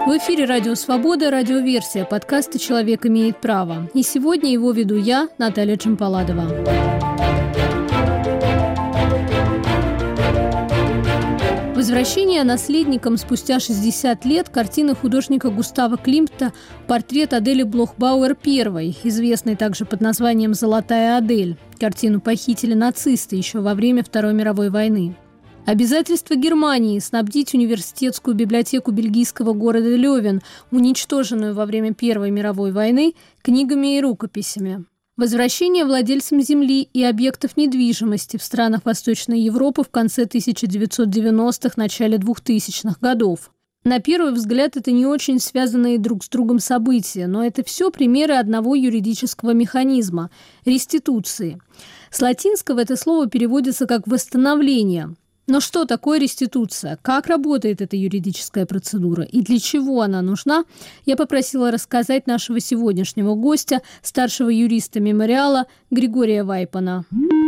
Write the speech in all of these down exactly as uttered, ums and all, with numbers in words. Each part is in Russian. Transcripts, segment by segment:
В эфире «Радио Свобода», радиоверсия подкаста «Человек имеет право». И сегодня его веду я, Наталья Джампаладова. Возвращение наследникам спустя шестьдесят лет картины художника Густава Климта «Портрет Адели Блох-Бауэр I», известной также под названием «Золотая Адель». Картину похитили нацисты еще во время Второй мировой войны. Обязательство Германии снабдить университетскую библиотеку бельгийского города Лёвен, уничтоженную во время Первой мировой войны, книгами и рукописями. Возвращение владельцам земли и объектов недвижимости в странах Восточной Европы в конце тысяча девятьсот девяностых – начале двухтысячных годов. На первый взгляд, это не очень связанные друг с другом события, но это все примеры одного юридического механизма – реституции. С латинского это слово переводится как «восстановление». Но что такое реституция? Как работает эта юридическая процедура? И для чего она нужна? Я попросила рассказать нашего сегодняшнего гостя, старшего юриста мемориала Григория Вайпана.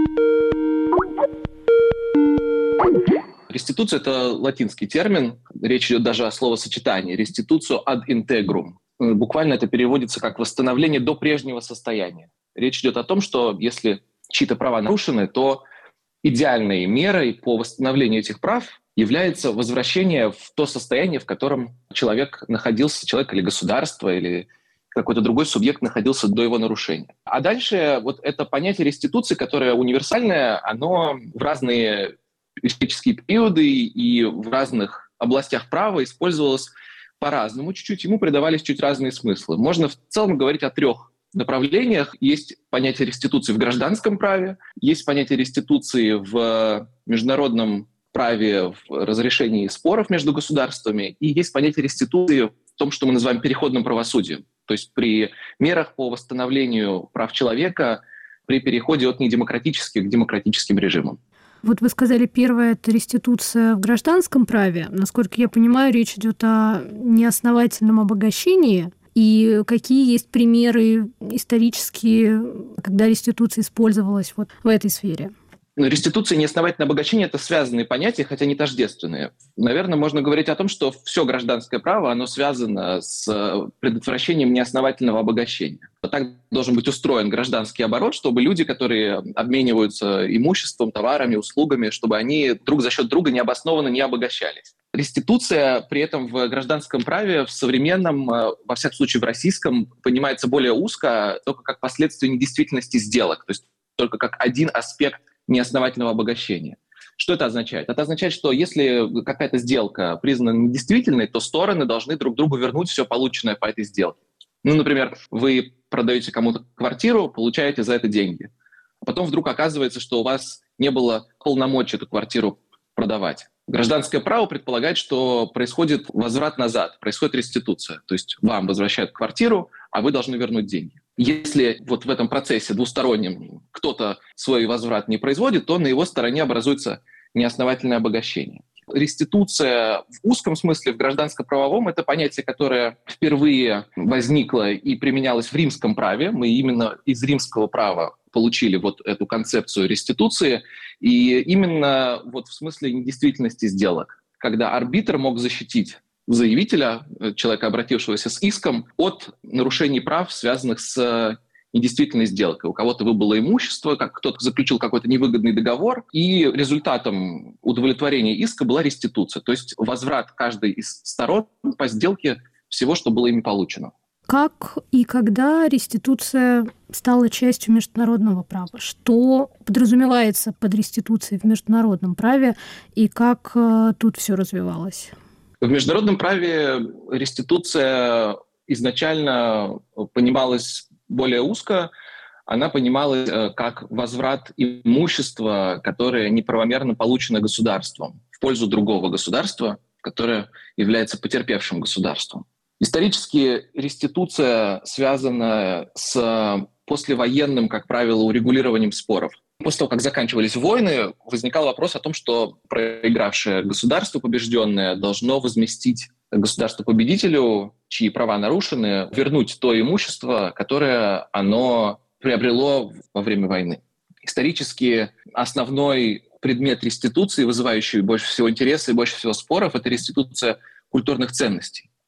Реституция – это латинский термин. Речь идет даже о словосочетании «restitutio ad integrum». Буквально это переводится как «восстановление до прежнего состояния». Речь идет о том, что если чьи-то права нарушены, то идеальной мерой по восстановлению этих прав является возвращение в то состояние, в котором человек находился, человек или государство, или какой-то другой субъект находился до его нарушения. А дальше вот это понятие реституции, которое универсальное, оно в разные исторические периоды и в разных областях права использовалось по-разному чуть-чуть, ему придавались чуть разные смыслы. Можно в целом говорить о трех направлениях. Есть понятие реституции в гражданском праве, есть понятие реституции в международном праве, в разрешении споров между государствами, и есть понятие реституции в том, что мы называем переходным правосудием, то есть при мерах по восстановлению прав человека при переходе от недемократических к демократическим режимам. Вот вы сказали, первое – это реституция в гражданском праве. Насколько я понимаю, речь идет о неосновательном обогащении. И какие есть примеры исторические, когда реституция использовалась вот в этой сфере? Но реституция и неосновательное обогащение – это связанные понятия, хотя не тождественные. Наверное, можно говорить о том, что все гражданское право, оно связано с предотвращением неосновательного обогащения. Так должен быть устроен гражданский оборот, чтобы люди, которые обмениваются имуществом, товарами, услугами, чтобы они друг за счет друга необоснованно не обогащались. Реституция при этом в гражданском праве, в современном, во всяком случае в российском, понимается более узко, только как последствие недействительности сделок, то есть только как один аспект неосновательного обогащения. Что это означает? Это означает, что если какая-то сделка признана недействительной, то стороны должны друг другу вернуть все полученное по этой сделке. Ну, например, вы продаете кому-то квартиру, получаете за это деньги. А потом вдруг оказывается, что у вас не было полномочий эту квартиру продавать. Гражданское право предполагает, что происходит возврат назад, происходит реституция. То есть вам возвращают квартиру, а вы должны вернуть деньги. Если вот в этом процессе двустороннем кто-то свой возврат не производит, то на его стороне образуется неосновательное обогащение. Реституция в узком смысле, в гражданско-правовом, это понятие, которое впервые возникло и применялось в римском праве. Мы именно из римского права получили вот эту концепцию реституции. И именно вот в смысле недействительности сделок, когда арбитр мог защитить заявителя, человека, обратившегося с иском, от нарушений прав, связанных с недействительной сделкой. У кого-то выбыло имущество, как кто-то заключил какой-то невыгодный договор, и результатом удовлетворения иска была реституция, то есть возврат каждой из сторон по сделке всего, что было ими получено. Как и когда реституция стала частью международного права? Что подразумевается под реституцией в международном праве, и как э, тут все развивалось? В международном праве реституция изначально понималась более узко. Она понималась как возврат имущества, которое неправомерно получено государством, в пользу другого государства, которое является потерпевшим государством. Исторически реституция связана с послевоенным, как правило, урегулированием споров. После того, как заканчивались войны, возникал вопрос о том, что проигравшее государство, побежденное, должно возместить государству-победителю, чьи права нарушены, вернуть то имущество, которое оно приобрело во время войны. Исторически основной предмет реституции, вызывающий больше всего интереса и больше всего споров, это реституция культурных ценностей.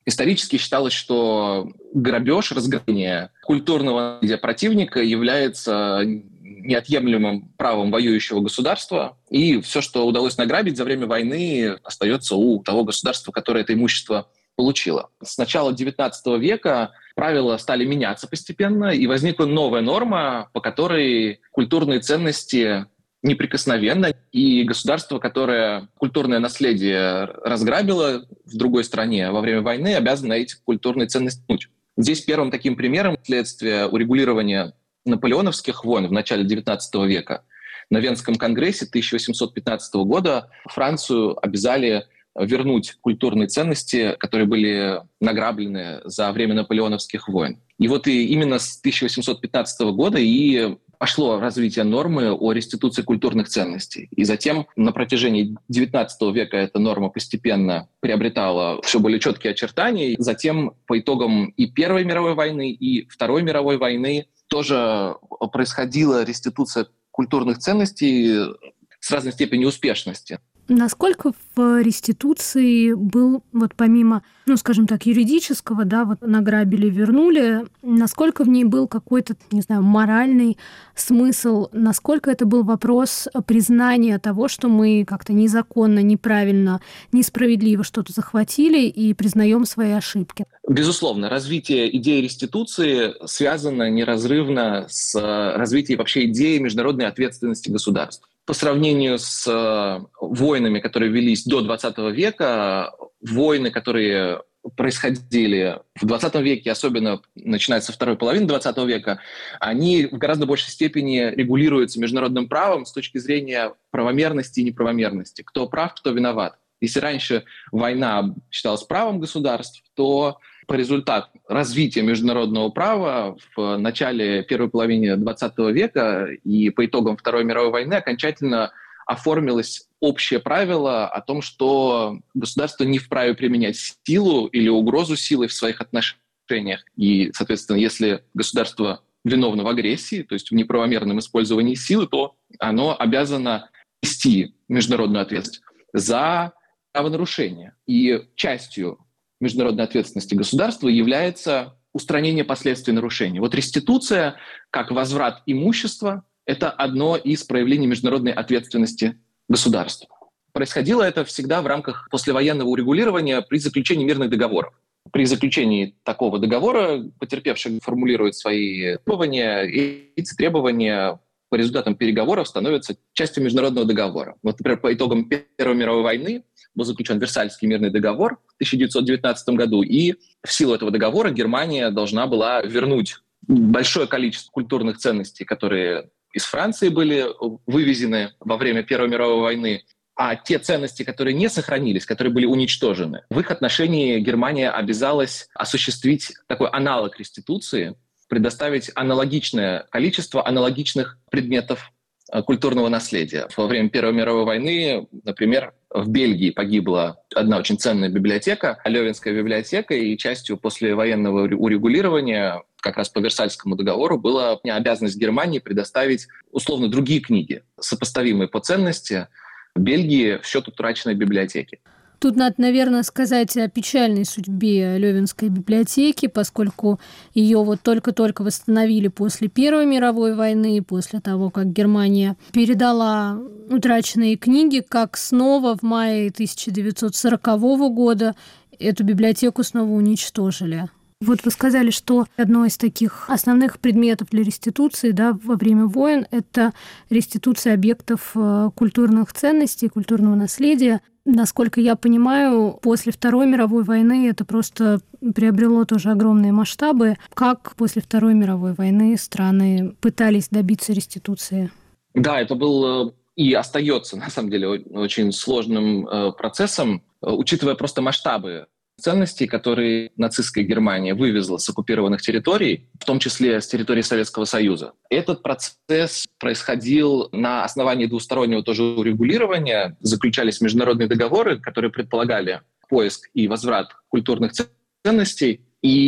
Исторически считалось, что грабеж, разграбление культурного наследия противника является неотъемлемым правом воюющего государства, и все, что удалось награбить за время войны, остается у того государства, которое это имущество получило. С начала девятнадцатого века правила стали меняться постепенно, и возникла новая норма, по которой культурные ценности неприкосновенно, и государство, которое культурное наследие разграбило в другой стране во время войны, обязано эти культурные ценности вернуть. Здесь первым таким примером следствия урегулирования наполеоновских войн в начале девятнадцатого века на Венском конгрессе тысяча восемьсот пятнадцатого года Францию обязали вернуть культурные ценности, которые были награблены за время наполеоновских войн. И вот и именно с тысяча восемьсот пятнадцатого года и пошло развитие нормы о реституции культурных ценностей. И затем на протяжении девятнадцатого века эта норма постепенно приобретала все более четкие очертания. Затем по итогам и Первой мировой войны, и Второй мировой войны тоже происходила реституция культурных ценностей с разной степенью успешности. Насколько в реституции был, вот помимо, ну, скажем так, юридического, да, вот награбили, вернули, насколько в ней был какой-то, не знаю, моральный смысл, насколько это был вопрос признания того, что мы как-то незаконно, неправильно, несправедливо что-то захватили и признаем свои ошибки? Безусловно, развитие идеи реституции связано неразрывно с развитием вообще идеи международной ответственности государств. По сравнению с э, войнами, которые велись до двадцатого века, войны, которые происходили в двадцатом веке, особенно начиная со второй половины двадцатого века, они в гораздо большей степени регулируются международным правом с точки зрения правомерности и неправомерности. Кто прав, кто виноват. Если раньше война считалась правом государств, то по результату развития международного права в начале первой половины двадцатого века и по итогам Второй мировой войны окончательно оформилось общее правило о том, что государство не вправе применять силу или угрозу силой в своих отношениях. И, соответственно, если государство виновно в агрессии, то есть в неправомерном использовании силы, то оно обязано нести международную ответственность за правонарушение. И частью международной ответственности государства является устранение последствий нарушений. Вот реституция, как возврат имущества, это одно из проявлений международной ответственности государства. Происходило это всегда в рамках послевоенного урегулирования при заключении мирных договоров. При заключении такого договора потерпевший формулирует свои требования, и эти требования по результатам переговоров становятся частью международного договора. Вот, например, по итогам Первой мировой войны был заключен Версальский мирный договор в тысяча девятьсот девятнадцатом году, и в силу этого договора Германия должна была вернуть большое количество культурных ценностей, которые из Франции были вывезены во время Первой мировой войны, а те ценности, которые не сохранились, которые были уничтожены, в их отношении Германия обязалась осуществить такой аналог реституции, предоставить аналогичное количество аналогичных предметов культурного наследия. Во время Первой мировой войны, например, в Бельгии погибла одна очень ценная библиотека, Лёвенская библиотека, и частью послевоенного урегулирования, как раз по Версальскому договору, была обязанность Германии предоставить условно другие книги, сопоставимые по ценности, Бельгии в счет утраченной библиотеки. Тут надо, наверное, сказать о печальной судьбе Лёвенской библиотеки, поскольку ее вот только-только восстановили после Первой мировой войны, после того, как Германия передала утраченные книги, как снова в мае тысяча девятьсот сорокового года эту библиотеку снова уничтожили. Вот вы сказали, что одно из таких основных предметов для реституции, да, во время войн – это реституция объектов культурных ценностей, культурного наследия. Насколько я понимаю, после Второй мировой войны это просто приобрело тоже огромные масштабы. Как после Второй мировой войны страны пытались добиться реституции? Да, это был и остается, на самом деле, очень сложным процессом, учитывая просто масштабы ценностей, которые нацистская Германия вывезла с оккупированных территорий, в том числе с территории Советского Союза. Этот процесс происходил на основании двустороннего тоже урегулирования. Заключались международные договоры, которые предполагали поиск и возврат культурных ценностей.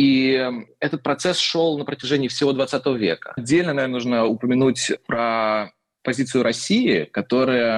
И этот процесс шел на протяжении всего двадцатого века. Отдельно, наверное, нужно упомянуть про позицию России, которая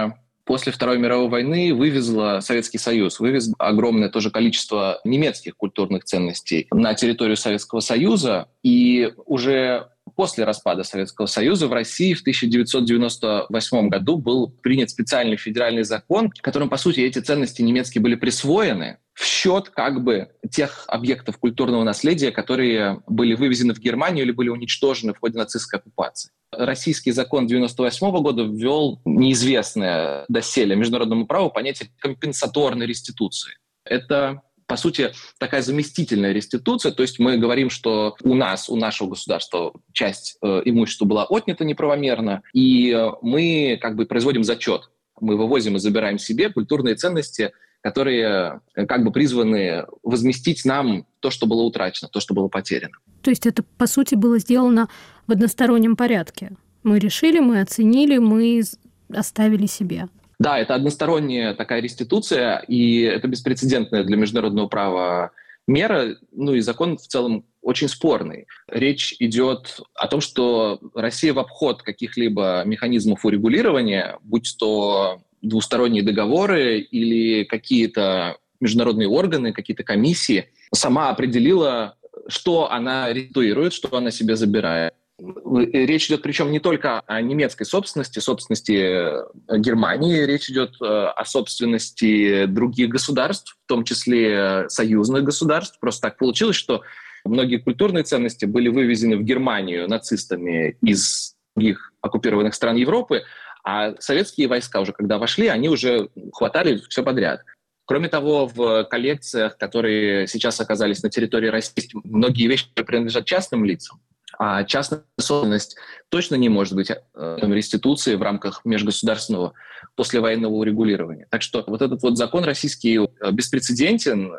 после Второй мировой войны вывезла Советский Союз, вывез огромное тоже количество немецких культурных ценностей на территорию Советского Союза. И уже после распада Советского Союза в России в тысяча девятьсот девяносто восьмом году был принят специальный федеральный закон, которым, по сути, эти ценности немецкие были присвоены в счет как бы тех объектов культурного наследия, которые были вывезены в Германию или были уничтожены в ходе нацистской оккупации. Российский закон девяносто восьмого года ввел неизвестное доселе международному праву понятие компенсаторной реституции. Это, по сути, такая заместительная реституция, то есть мы говорим, что у нас, у нашего государства часть э, имущества была отнята неправомерно, и мы как бы производим зачет. Мы вывозим и забираем себе культурные ценности, которые как бы призваны возместить нам то, что было утрачено, то, что было потеряно. То есть это, по сути, было сделано в одностороннем порядке. Мы решили, мы оценили, мы оставили себе. Да, это односторонняя такая реституция, и это беспрецедентная для международного права мера, ну и закон в целом очень спорный. Речь идет о том, что Россия в обход каких-либо механизмов урегулирования, будь то двусторонние договоры или какие-то международные органы, какие-то комиссии, сама определила, что она реституирует, что она себе забирает. Речь идет причем не только о немецкой собственности, собственности Германии, речь идет о собственности других государств, в том числе союзных государств. Просто так получилось, что многие культурные ценности были вывезены в Германию нацистами из других оккупированных стран Европы, а советские войска уже, когда вошли, они уже хватали все подряд. Кроме того, в коллекциях, которые сейчас оказались на территории России, многие вещи принадлежат частным лицам, а частная собственность точно не может быть реституцией в рамках межгосударственного послевоенного урегулирования. Так что вот этот вот закон российский беспрецедентен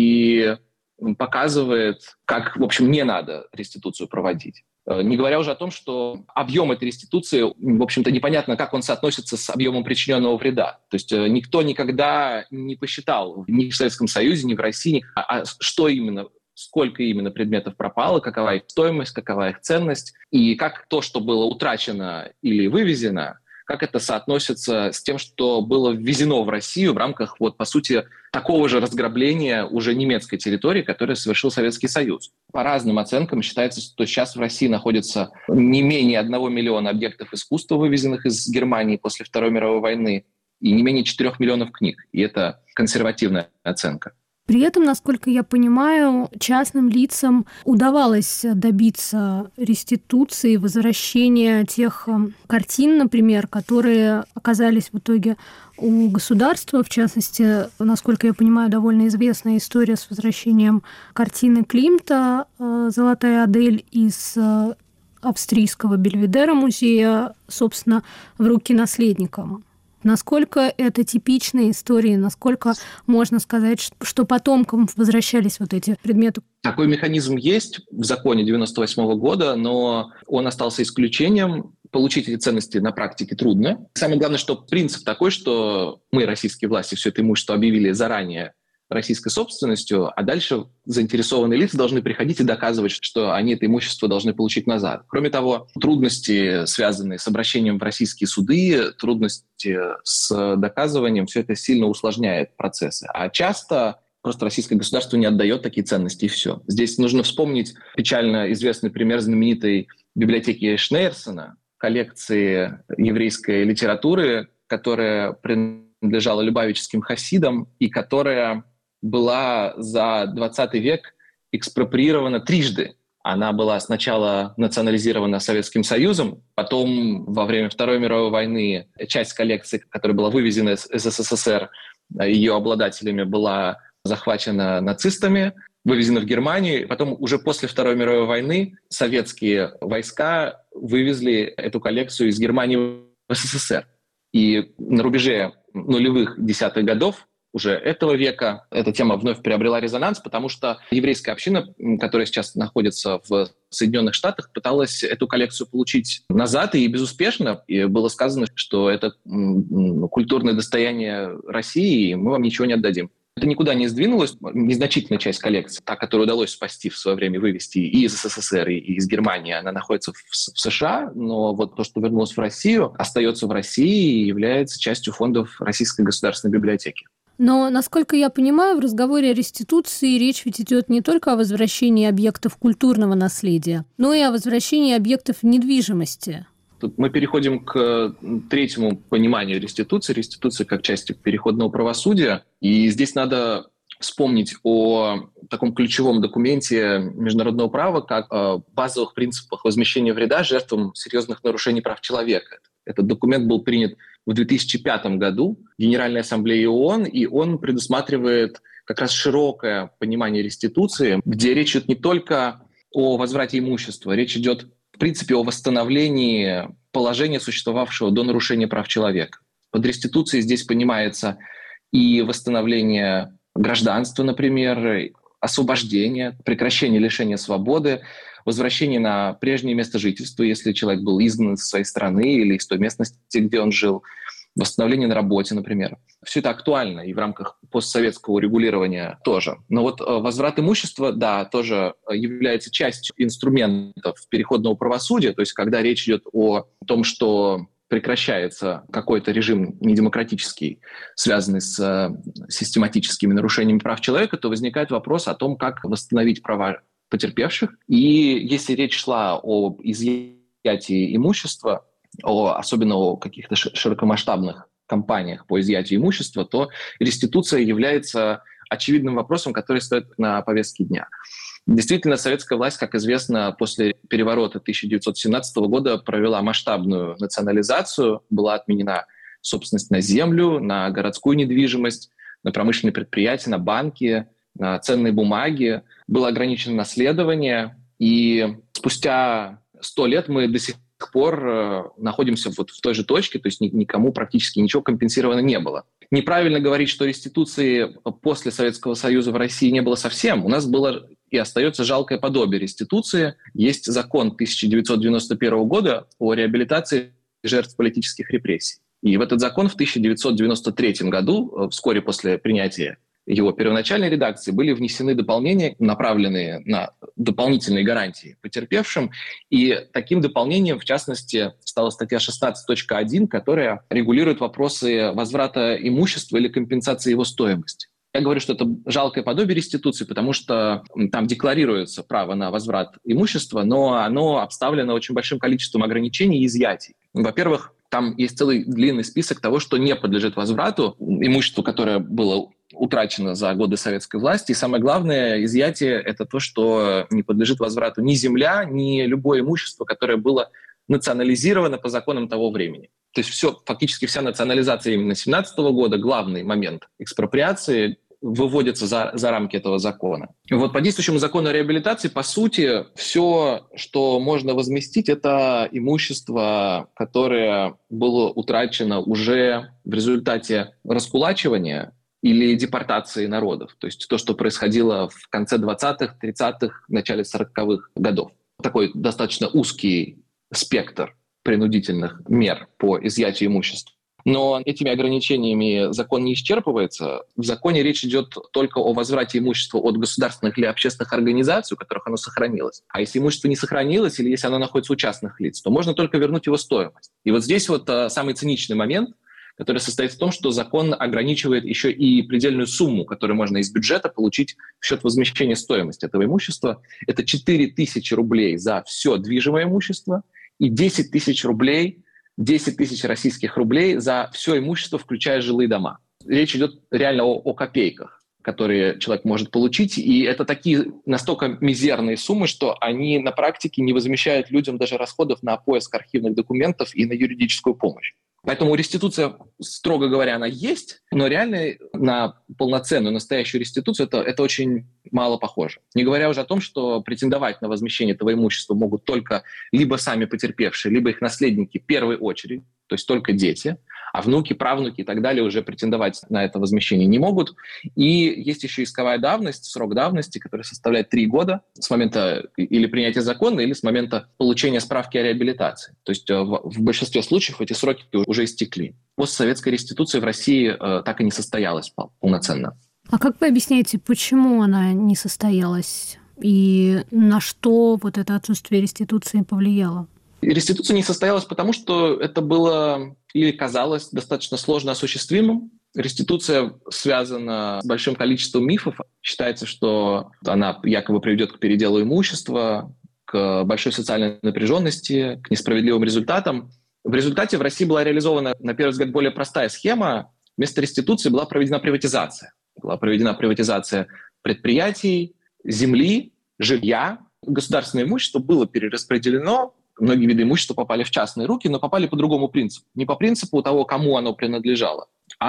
и показывает, как, в общем, не надо реституцию проводить. Не говоря уже о том, что объем этой реституции, в общем-то, непонятно, как он соотносится с объемом причиненного вреда. То есть никто никогда не посчитал ни в Советском Союзе, ни в России, а что именно, сколько именно предметов пропало, какова их стоимость, какова их ценность, и как то, что было утрачено или вывезено, как это соотносится с тем, что было ввезено в Россию в рамках, вот, по сути, такого же разграбления уже немецкой территории, которую совершил Советский Союз. По разным оценкам считается, что сейчас в России находится не менее одного миллиона объектов искусства, вывезенных из Германии после Второй мировой войны, и не менее четырех миллионов книг. И это консервативная оценка. При этом, насколько я понимаю, частным лицам удавалось добиться реституции, возвращения тех картин, например, которые оказались в итоге у государства. В частности, насколько я понимаю, довольно известная история с возвращением картины Климта «Золотая Адель» из австрийского Бельведера музея, собственно, в руки наследникам. Насколько это типичные истории, насколько можно сказать, что потомкам возвращались вот эти предметы? Такой механизм есть в законе девяносто восьмого года, но он остался исключением. Получить эти ценности на практике трудно. Самое главное, что принцип такой, что мы, российские власти, все это имущество объявили заранее российской собственностью, а дальше заинтересованные лица должны приходить и доказывать, что они это имущество должны получить назад. Кроме того, трудности, связанные с обращением в российские суды, трудности с доказыванием, все это сильно усложняет процессы. А часто просто российское государство не отдает такие ценности, и все. Здесь нужно вспомнить печально известный пример знаменитой библиотеки Шнейерсона, коллекции еврейской литературы, которая принадлежала любавическим хасидам и которая была за двадцатый век экспроприирована трижды. Она была сначала национализирована Советским Союзом, потом во время Второй мировой войны часть коллекции, которая была вывезена из СССР, ее обладателями была захвачена нацистами, вывезена в Германию. Потом уже после Второй мировой войны советские войска вывезли эту коллекцию из Германии в СССР. И на рубеже нулевых десятых годов уже этого века эта тема вновь приобрела резонанс, потому что еврейская община, которая сейчас находится в Соединенных Штатах, пыталась эту коллекцию получить назад, и безуспешно. И было сказано, что это культурное достояние России, и мы вам ничего не отдадим. Это никуда не сдвинулось. Незначительная часть коллекции, та, которую удалось спасти в свое время, вывести и из СССР, и из Германии, она находится в, в США, но вот то, что вернулось в Россию, остается в России и является частью фондов Российской государственной библиотеки. Но, насколько я понимаю, в разговоре о реституции речь ведь идет не только о возвращении объектов культурного наследия, но и о возвращении объектов недвижимости. Тут мы переходим к третьему пониманию реституции. Реституция как части переходного правосудия. И здесь надо вспомнить о таком ключевом документе международного права, как о базовых принципах возмещения вреда жертвам серьезных нарушений прав человека. Этот документ был принят в две тысячи пятом году Генеральной Ассамблеей ООН, и он предусматривает как раз широкое понимание реституции, где речь идет не только о возврате имущества, речь идет в принципе о восстановлении положения, существовавшего до нарушения прав человека. Под реституцией здесь понимается и восстановление гражданства, например, освобождение, прекращение лишения свободы, возвращение на прежнее место жительства, если человек был изгнан из своей страны или из той местности, где он жил, восстановление на работе, например. Все это актуально и в рамках постсоветского урегулирования тоже. Но вот возврат имущества, да, тоже является частью инструментов переходного правосудия, то есть когда речь идет о том, что прекращается какой-то режим недемократический, связанный с систематическими нарушениями прав человека, то возникает вопрос о том, как восстановить права потерпевших. И если речь шла об изъятии имущества, о, особенно о каких-то широкомасштабных кампаниях по изъятию имущества, то реституция является очевидным вопросом, который стоит на повестке дня. Действительно, советская власть, как известно, после переворота тысяча девятьсот семнадцатого года провела масштабную национализацию, была отменена собственность на землю, на городскую недвижимость, на промышленные предприятия, на банки, на ценные бумаги, было ограничено наследование, и спустя сто лет мы до сих пор находимся вот в той же точке, то есть никому практически ничего компенсировано не было. Неправильно говорить, что реституции после Советского Союза в России не было совсем. У нас было и остается жалкое подобие реституции. Есть закон тысяча девятьсот девяносто первого года о реабилитации жертв политических репрессий. И в этот закон в тысяча девятьсот девяносто третьем году, вскоре после принятия его первоначальной редакции, были внесены дополнения, направленные на дополнительные гарантии потерпевшим. И таким дополнением, в частности, стала статья шестнадцать точка один, которая регулирует вопросы возврата имущества или компенсации его стоимости. Я говорю, что это жалкое подобие реституции, потому что там декларируется право на возврат имущества, но оно обставлено очень большим количеством ограничений и изъятий. Во-первых, там есть целый длинный список того, что не подлежит возврату, имущество, которое было утрачено за годы советской власти. И самое главное изъятие — это то, что не подлежит возврату ни земля, ни любое имущество, которое было национализировано по законам того времени. То есть все, фактически вся национализация именно семнадцатого года, главный момент экспроприации, выводится за, за рамки этого закона. И вот по действующему закону о реабилитации, по сути, все, что можно возместить, это имущество, которое было утрачено уже в результате раскулачивания или депортации народов. То есть то, что происходило в конце двадцатых, тридцатых, начале сороковых годов. Такой достаточно узкий спектр принудительных мер по изъятию имущества. Но этими ограничениями закон не исчерпывается. В законе речь идет только о возврате имущества от государственных или общественных организаций, у которых оно сохранилось. А если имущество не сохранилось или если оно находится у частных лиц, то можно только вернуть его стоимость. И вот здесь вот а, самый циничный момент, который состоит в том, что закон ограничивает еще и предельную сумму, которую можно из бюджета получить в счет возмещения стоимости этого имущества. Это четыре тысячи рублей за все движимое имущество и десять тысяч рублей, десять тысяч российских рублей за все имущество, включая жилые дома. Речь идет реально о, о копейках, которые человек может получить. И это такие настолько мизерные суммы, что они на практике не возмещают людям даже расходов на поиск архивных документов и на юридическую помощь. Поэтому реституция, строго говоря, она есть, но реально на полноценную, настоящую реституцию это, это очень мало похоже. Не говоря уже о том, что претендовать на возмещение этого имущества могут только либо сами потерпевшие, либо их наследники в первую очередь, то есть только дети, а внуки, правнуки и так далее уже претендовать на это возмещение не могут. И есть еще исковая давность, срок давности, который составляет три года с момента или принятия закона, или с момента получения справки о реабилитации. То есть в, в большинстве случаев эти сроки уже истекли. Постсоветская реституция в России э, так и не состоялась полноценно. А как вы объясняете, почему она не состоялась и на что вот это отсутствие реституции повлияло? Реституция не состоялась потому, что это было или казалось достаточно сложно осуществимым. Реституция связана с большим количеством мифов. Считается, что она якобы приведет к переделу имущества, к большой социальной напряженности, к несправедливым результатам. В результате в России была реализована, на первый взгляд, более простая схема. Вместо реституции была проведена приватизация. Была проведена приватизация предприятий, земли, жилья. Государственное имущество было перераспределено. Многие виды имущества попали в частные руки, но попали по другому принципу. Не по принципу того, кому оно принадлежало,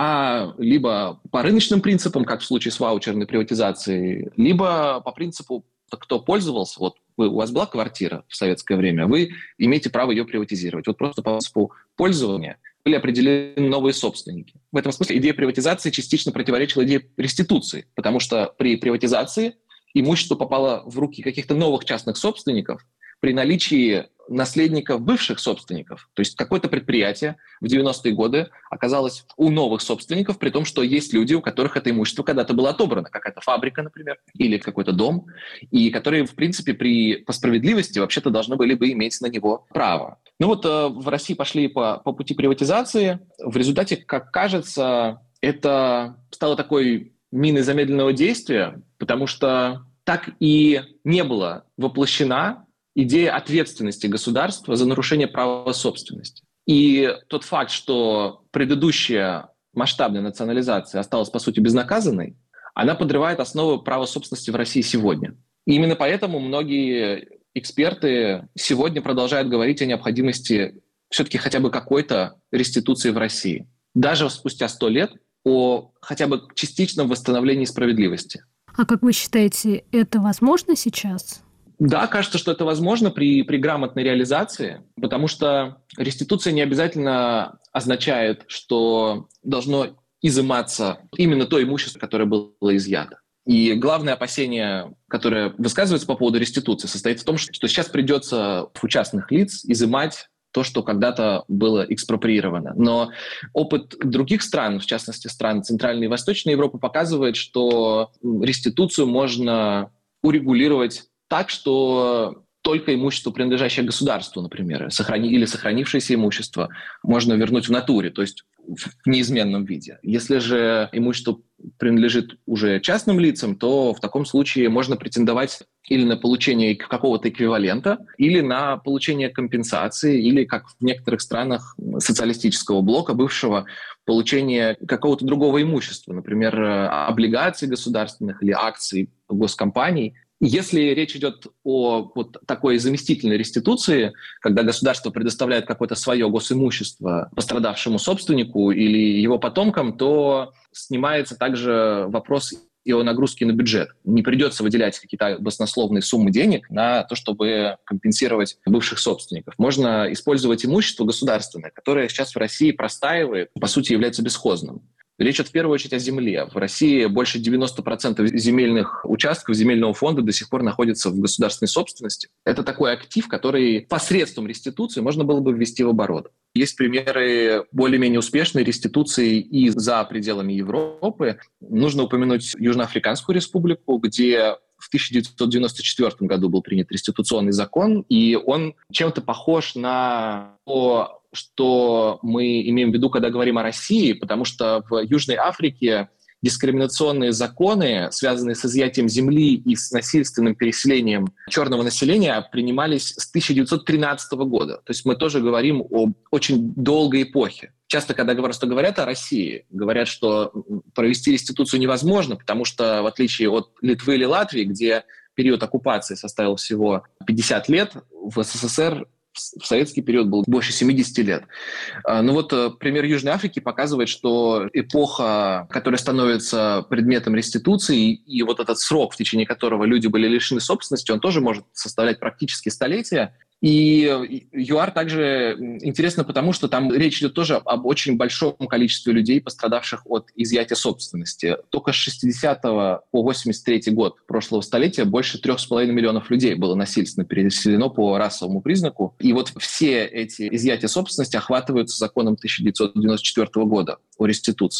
а либо по рыночным принципам, как в случае с ваучерной приватизацией, либо по принципу, кто пользовался. Вот вы, у вас была квартира в советское время, вы имеете право ее приватизировать. Вот просто по принципу пользования были определены новые собственники. В этом смысле идея приватизации частично противоречила идее реституции, потому что при приватизации имущество попало в руки каких-то новых частных собственников при наличии наследников бывших собственников. То есть какое-то предприятие в девяностые годы оказалось у новых собственников, при том, что есть люди, у которых это имущество когда-то было отобрано, какая-то фабрика, например, или какой-то дом, и которые, в принципе, при, по справедливости вообще-то должны были бы иметь на него право. Ну вот э, в России пошли по, по пути приватизации. В результате, как кажется, это стало такой миной замедленного действия, потому что так и не была воплощена идея ответственности государства за нарушение права собственности. И тот факт, что предыдущая масштабная национализация осталась, по сути, безнаказанной, она подрывает основы права собственности в России сегодня. И именно поэтому многие эксперты сегодня продолжают говорить о необходимости все-таки хотя бы какой-то реституции в России. Даже спустя сто лет о хотя бы частичном восстановлении справедливости. А как вы считаете, это возможно сейчас? Да, кажется, что это возможно при, при грамотной реализации, потому что реституция не обязательно означает, что должно изыматься именно то имущество, которое было изъято. И главное опасение, которое высказывается по поводу реституции, состоит в том, что сейчас придется у частных лиц изымать то, что когда-то было экспроприировано. Но опыт других стран, в частности стран Центральной и Восточной Европы, показывает, что реституцию можно урегулировать так, что только имущество, принадлежащее государству, например, сохрани, или сохранившееся имущество, можно вернуть в натуре, то есть в неизменном виде. Если же имущество принадлежит уже частным лицам, то в таком случае можно претендовать или на получение какого-то эквивалента, или на получение компенсации, или, как в некоторых странах социалистического блока бывшего, получение какого-то другого имущества, например, облигаций государственных или акций госкомпаний. Если речь идет о вот такой заместительной реституции, когда государство предоставляет какое-то свое госимущество пострадавшему собственнику или его потомкам, то снимается также вопрос и о нагрузке на бюджет. Не придется выделять какие-то баснословные суммы денег на то, чтобы компенсировать бывших собственников. Можно использовать имущество государственное, которое сейчас в России простаивает, по сути, является бесхозным. Речь идет в первую очередь о земле. В России больше девяносто процентов земельных участков земельного фонда до сих пор находятся в государственной собственности. Это такой актив, который посредством реституции можно было бы ввести в оборот. Есть примеры более-менее успешной реституции и за пределами Европы. Нужно упомянуть Южноафриканскую республику, где в тысяча девятьсот девяносто четвёртом году был принят реституционный закон, и он чем-то похож на то, что мы имеем в виду, когда говорим о России, потому что в Южной Африке дискриминационные законы, связанные с изъятием земли и с насильственным переселением черного населения, принимались с тысяча девятьсот тринадцатого года. То есть мы тоже говорим о очень долгой эпохе. Часто, когда просто говорят о России, говорят, что провести реституцию невозможно, потому что, в отличие от Литвы или Латвии, где период оккупации составил всего пятьдесят лет, в СССР в советский период был больше семьдесят лет. Ну вот пример Южной Африки показывает, что эпоха, которая становится предметом реституции, и вот этот срок, в течение которого люди были лишены собственности, он тоже может составлять практически столетия. И ЮАР также интересно потому, что там речь идет тоже об очень большом количестве людей, пострадавших от изъятия собственности. Только с шестидесятого по восемьдесят третий год прошлого столетия больше трех с половиной миллионов людей было насильственно переселено по расовому признаку. И вот все эти изъятия собственности охватываются законом тысяча девятьсот девяносто четвёртого года о реституции.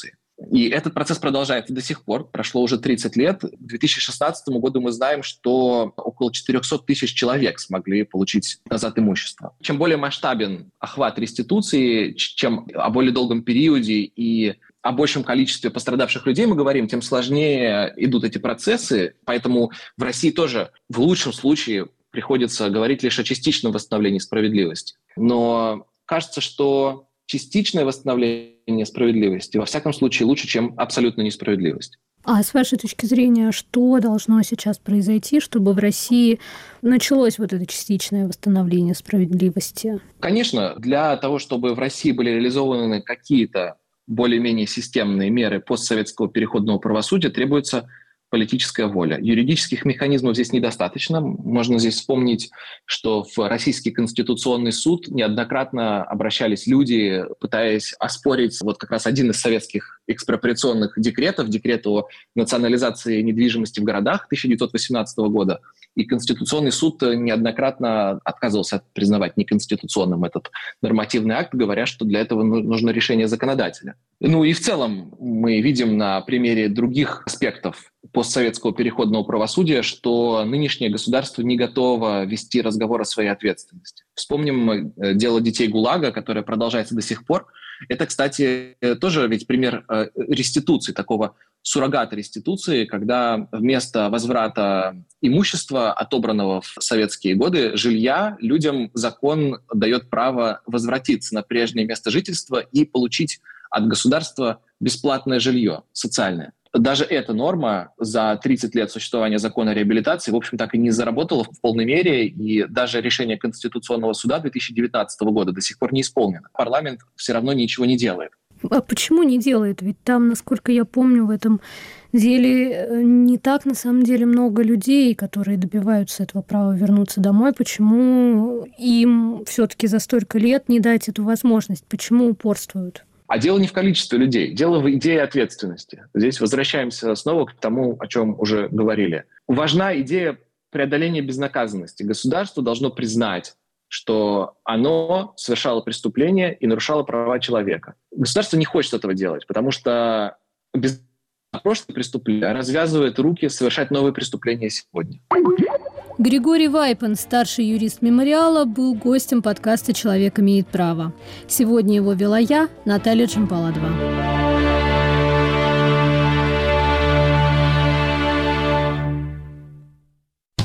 И этот процесс продолжается до сих пор. Прошло уже тридцать лет. К две тысячи шестнадцатому году мы знаем, что около четыреста тысяч человек смогли получить назад имущество. Чем более масштабен охват реституции, чем о более долгом периоде и о большем количестве пострадавших людей мы говорим, тем сложнее идут эти процессы. Поэтому в России тоже в лучшем случае приходится говорить лишь о частичном восстановлении справедливости. Но кажется, что частичное восстановление справедливости во всяком случае лучше, чем абсолютная несправедливость. А с вашей точки зрения, что должно сейчас произойти, чтобы в России началось вот это частичное восстановление справедливости? Конечно, для того, чтобы в России были реализованы какие-то более-менее системные меры постсоветского переходного правосудия, требуется политическая воля. Юридических механизмов здесь недостаточно. Можно здесь вспомнить, что в Российский Конституционный суд неоднократно обращались люди, пытаясь оспорить вот как раз один из советских экспроприационных декретов, декрет о национализации недвижимости в городах тысяча девятьсот восемнадцатого года. И Конституционный суд неоднократно отказывался признавать неконституционным этот нормативный акт, говоря, что для этого нужно решение законодателя. Ну и в целом мы видим на примере других аспектов постсоветского переходного правосудия, что нынешнее государство не готово вести разговор о своей ответственности. Вспомним дело детей ГУЛАГа, которое продолжается до сих пор. Это, кстати, тоже ведь пример реституции, такого суррогата реституции, когда вместо возврата имущества, отобранного в советские годы, жилья, людям закон дает право возвратиться на прежнее место жительства и получить от государства бесплатное жилье социальное. Даже эта норма за тридцать лет существования закона о реабилитации, в общем, так и не заработала в полной мере, и даже решение Конституционного суда две тысячи девятнадцатого года до сих пор не исполнено. Парламент все равно ничего не делает. А почему не делает? Ведь там, насколько я помню, в этом деле не так, на самом деле, много людей, которые добиваются этого права вернуться домой. Почему им все-таки за столько лет не дать эту возможность? Почему упорствуют? А дело не в количестве людей, дело в идее ответственности. Здесь возвращаемся снова к тому, о чем уже говорили. Важна идея преодоления безнаказанности. Государство должно признать, что оно совершало преступление и нарушало права человека. Государство не хочет этого делать, потому что без прошлого преступления развязывает руки совершать новые преступления сегодня. Григорий Вайпен, старший юрист «Мемориала», был гостем подкаста «Человек имеет право». Сегодня его вела я, Наталья Джампаладова.